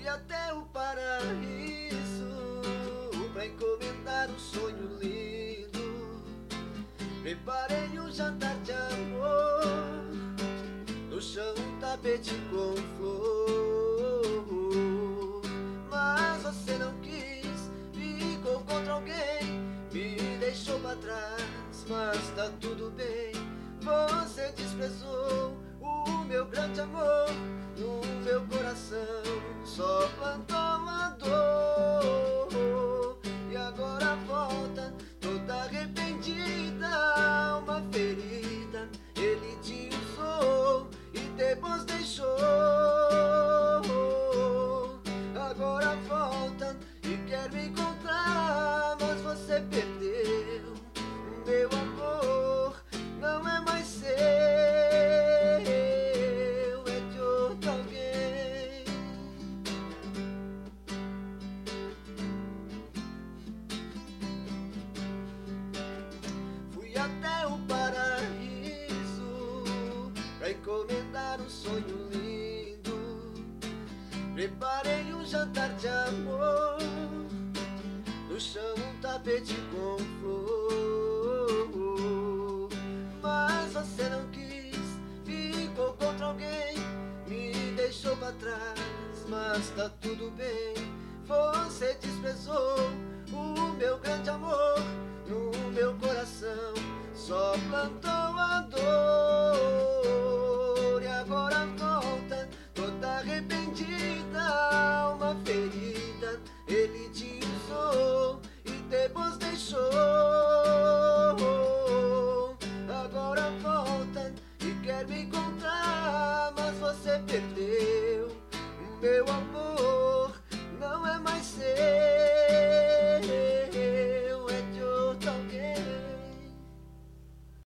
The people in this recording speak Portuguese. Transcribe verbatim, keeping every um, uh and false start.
Fui até o paraíso pra encomendar um sonho lindo. Preparei um jantar de amor, no chão um tapete com flor. Mas você não quis, ficou contra alguém, me deixou pra trás, mas tá tudo bem. Você desprezou o meu grande amor, no meu coração só plantou a dor. E agora volta toda arrependida, uma ferida ele te usou e depois deixou. Agora volta e quer me encontrar, mas você perdeu. Meu amor não é mais seu, é de outro alguém. Fui até o paraíso pra encomendar um sonho lindo. Preparei um jantar de amor, no chão um tapete com flor. Mas você não quis, ficou contra alguém, me deixou pra trás, mas tá tudo bem. Você desprezou o meu grande amor, no meu coração só plantou a dor.